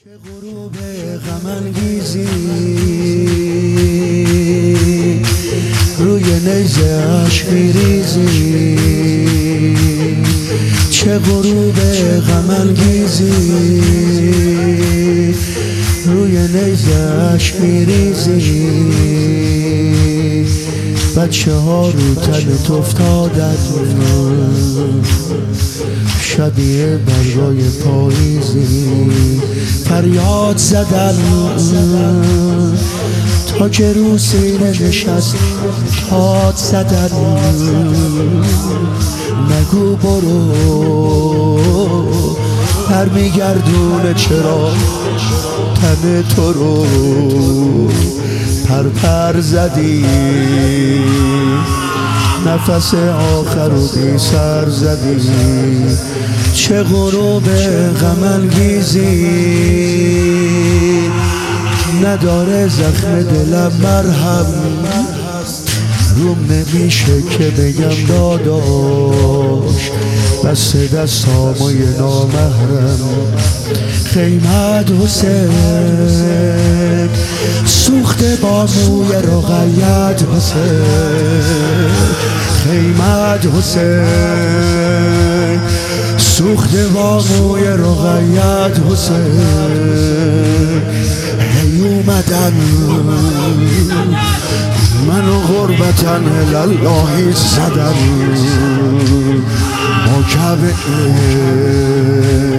چه غروب غم انگیزی روی نیزه عشق میریزی، چه غروب غم انگیزی روی نیزه عشق میریزی. بچه ها رو تنت افتادن شبیه برگای پاییزی، فریاد زدن تا که رو سینه نشست داد زدن. نگو برو برمیگردونه چرا تن تو رو پر زدی، نفس آخر رو بی سر زدی. چه غروب غم انگیزی نداره زخم دلم مرهم، روم نمیشه که بگم داداش بس دستامو یه نامحرم. خیمت حسین سوخته با موی رقیت حسین، خیمت حسین سوخته با موی رقیت حسین. هی اومدن منو غربتن الاللهی زدن با کعبه